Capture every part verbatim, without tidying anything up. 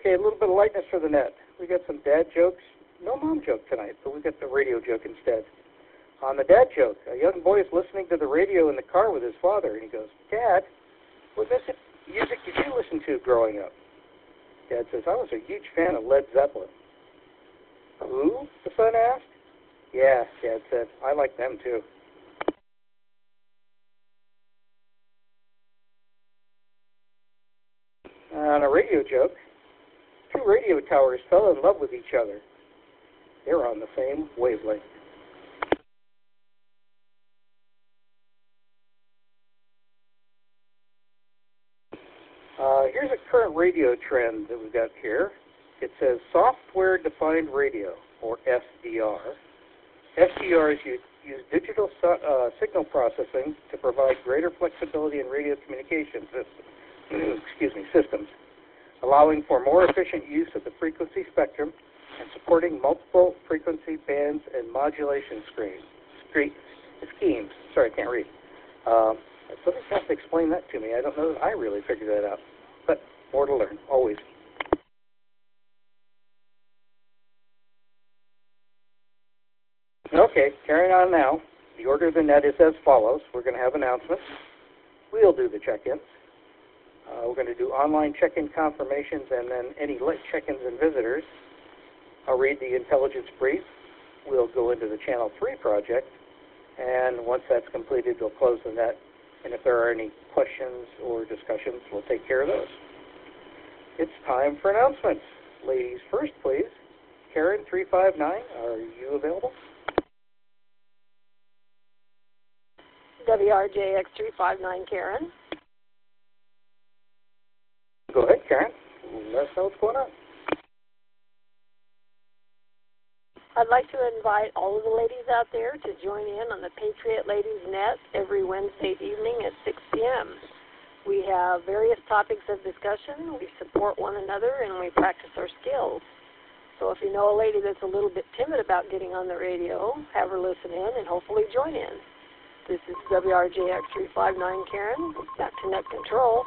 Okay, a little bit of lightness for the net. We got some dad jokes. No mom joke tonight, but we got the radio joke instead. On the dad joke, a young boy is listening to the radio in the car with his father, and he goes, Dad, what music did you listen to growing up? Dad says, I was a huge fan of Led Zeppelin. Who? The son asked. Yeah, Dad said, I like them too. On a radio joke, two radio towers fell in love with each other. They're on the same wavelength. Uh, here's a current radio trend that we've got here. It says software-defined radio, or S D R. S D Rs use, use digital so, uh, signal processing to provide greater flexibility in radio communication systems, excuse me, systems, allowing for more efficient use of the frequency spectrum and supporting multiple frequency bands and modulation screens, screen, schemes. Sorry, I can't read. Um, somebody's has to explain that to me. I don't know that I really figured that out, but more to learn, always. Okay, carrying on now. The order of the net is as follows. We're going to have announcements. We'll do the check-ins. Uh, we're going to do online check-in confirmations and then any late check-ins and visitors. I'll read the intelligence brief. We'll go into the Channel three project. And once that's completed, we'll close the net. And if there are any questions or discussions, we'll take care of those. It's time for announcements. Ladies first, please. Karen, three five nine, are you available? W R J X three five nine, Karen. Go ahead, Karen. Let us know what's going on. I'd like to invite all of the ladies out there to join in on the Patriot Ladies Net every Wednesday evening at six p m We have various topics of discussion, we support one another, and we practice our skills. So if you know a lady that's a little bit timid about getting on the radio, have her listen in and hopefully join in. This is W R J X three five nine, Karen, back to Net Control.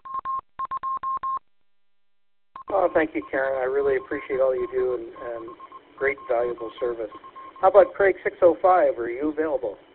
Oh, thank you, Karen. I really appreciate all you do and, and great, valuable service. How about Craig six oh five? Are you available?